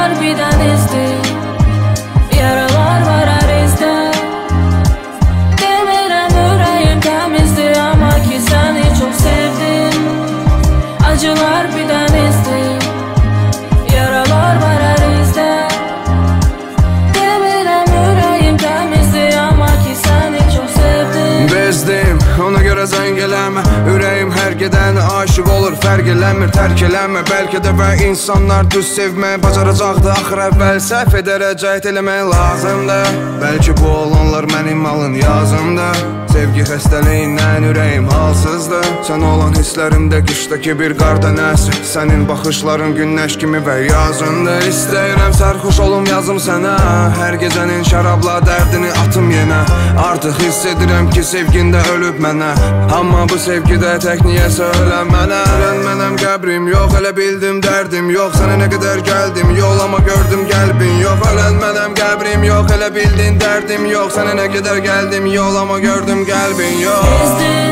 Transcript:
Acılar bir denizdir, yaralar var ərizdə. Demirəm ürəyim təmizdir, amma ki səni çox sevdim. Acılar bir denizdir, yaralar var ərizdə. Demirəm ürəyim təmizdir, amma ki səni çox sevdim. Bezdim, ona görə zəng eləmə. Ürəyim hər gedəni aşıq olur, fərq eləmir, tərk eləmə. Bəlkə də və insanlar düz sevməyi bacaracaqdı. Axır əvvəl səhv edərək cəhd eləmək lazımdır. Bəlkə bu olanlar mənim alın yazımdır. Sevgi xəstəliyindən ürəyim halsızdır. Sən olan hisslərimdə qışdakı bir qar dənəsi. Sənin baxışların günəş kimi və yazındır. İstəyirəm sərxoş olum yazım sənə. Hər gecənin şərabla dərdini atım yenə. Artıq hiss edirəm ki sevgində ölüb mənə. Amma bu sevgidə tək niyə söylən mənə. Mənəm qəbrim yox, elə bildim dərdim yox. Sənə nə qədər gəldim yol, amma gördüm qəlbin yox. Mənəm qəbrim yox, elə bildin dərdim yox. Sənə nə qədər gəldim yol, amma gördüm qəlbin yox.